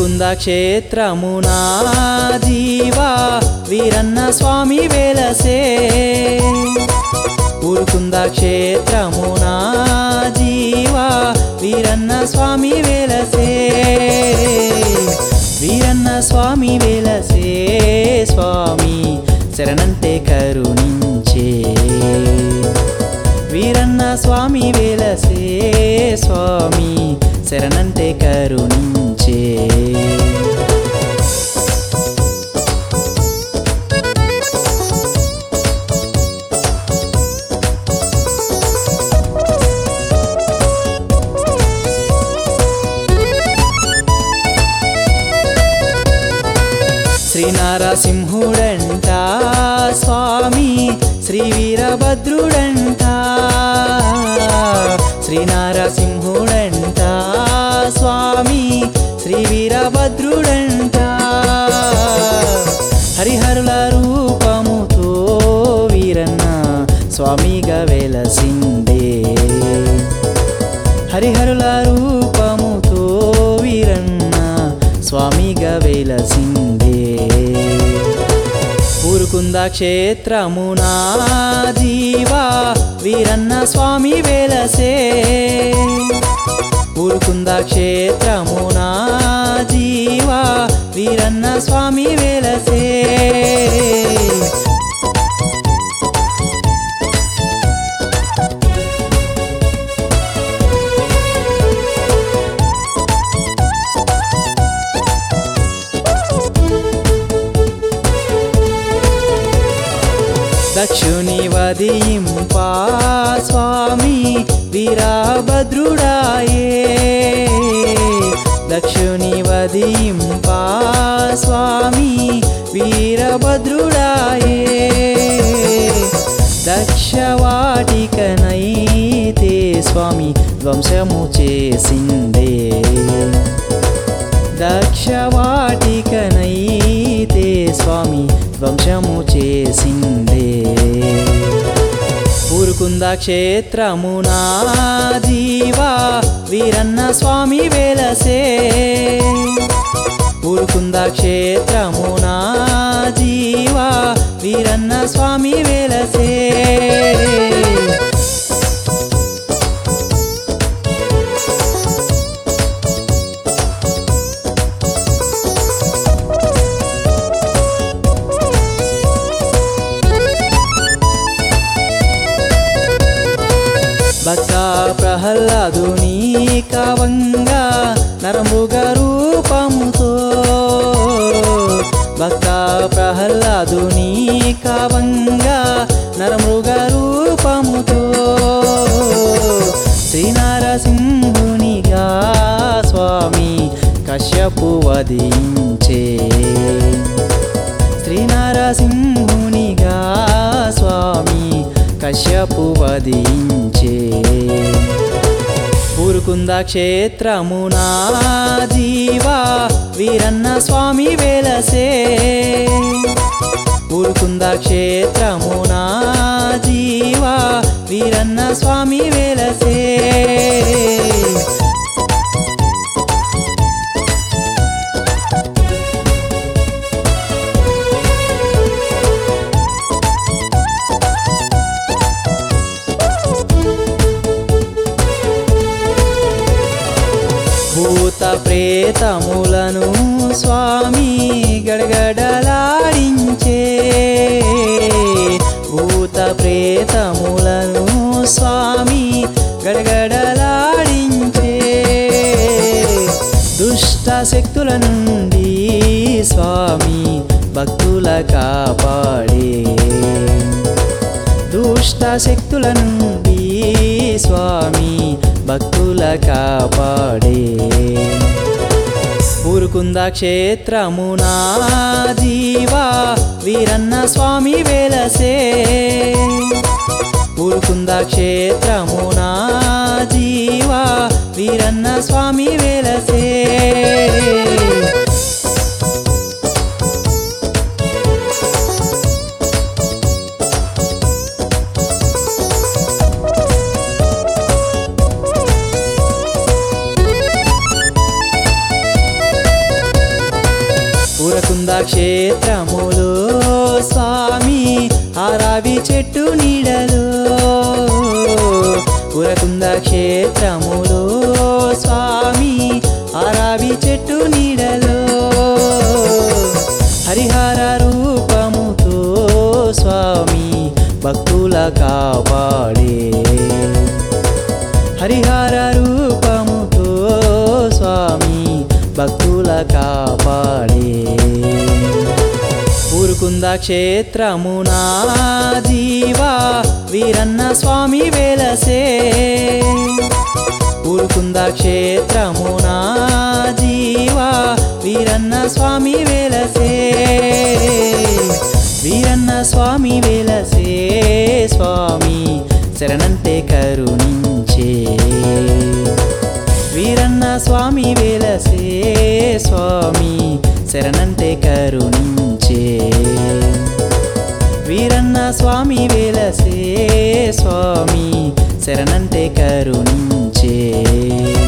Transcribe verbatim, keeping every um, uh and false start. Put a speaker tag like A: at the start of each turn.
A: ఊరుకుంద క్షేత్రమునా జీవా వీరన్న స్వామి వెలసే ఊరుకుంద క్షేత్రమునా జీవా వీరన్న స్వామి వెలసే వీరన్న స్వామి వెలసే స్వామి శరణంటే కరుణించే వీరన్న స్వామి వెలసే స్వామి శరణంటే కరుణించే శ్రీ నరసింహుడంట స్వామి శ్రీ వీరభద్రుడంట శ్రీ నరసింహుడంట స్వామి శ్రీ వీరభద్రుడంట హరిహరుల రూపముతో వీరన్న స్వామిగా వెలసిందే హరిహరుల రూపముతో వీరన్న స్వామిగా వెలసిందే ఊరుకుంద క్షేత్రమునా జీవా వీరన్న స్వామి వెలసే ఊరుకుంద క్షేత్రమునా జీవా వీరన్న స్వామి వెలసే దక్షుని వదింపా స్వామి వీరభద్రుడాయే దక్షుని వదింపా స్వామి వీరభద్రుడాయే దక్షవాటికనైతే స్వామి ధ్వంసము చేసిందే దక్షవాటికనైతే స్వామి ధ్వంసము చేసిందే ఊరుకుంద క్షేత్రమునా జీవా వీరన్న స్వామి వెలసే ఊరుకుంద క్షేత్రమునా జీవా వీరన్న స్వామి వెలసే భక్త ప్రహ్లాదుని కవంగా నరమృగ రూపముతో భక్త ప్రహ్లాదుని కవంగా నరమృగ రూపముతో శ్రీ నరసింహునిగా స్వామి కశ్యపు వధించే శ్రీ నరసింహునిగా స్వామి కశ్యపు వధించే ఊరుకుంద క్షేత్రమునా జీవా వీరన్న స్వామి వెలసే ఊరుకుంద క్షేత్రమునా జీవా వీరన్న స్వామి వెలసే భూత ప్రేతములను స్వామి గడగడలాడించే భూత ప్రేతములను స్వామి గడగడలాడించే దుష్ట శక్తుల నుండి స్వామి భక్తుల కాపాడే దుష్ట శక్తుల నుండి స్వామి భక్తుల కాపాడే ఊరుకుంద క్షేత్రమునా జీవా వీరన్న స్వామి వెలసే ఊరుకుంద క్షేత్రమునా జీవా వీరన్న స్వామి వెలసే ఊరుకుంద క్షేత్రములో స్వామి ఆరావి చెట్టు నీడలో ఊరుకుంద క్షేత్రములో స్వామి ఆరావి చెట్టు నీడలో హరిహర రూపముతో స్వామి భక్తుల కాపాడే హరిహర రూపముతో స్వామి భక్తుల కాపాడే ఊరుకుంద క్షేత్రమునా జీవా వీరన్న స్వామి వెలసే ఊరుకుంద క్షేత్రమునా జీవా వీరన్న స్వామి వెలసే వీరన్న స్వామి వెలసే స్వామి శరణంటే కరుణించే వీరన్న స్వామి వెలసే స్వామి శరణంటే కరుణించే వీరన్న స్వామి వెలసే స్వామి శరణంటే కరుణించే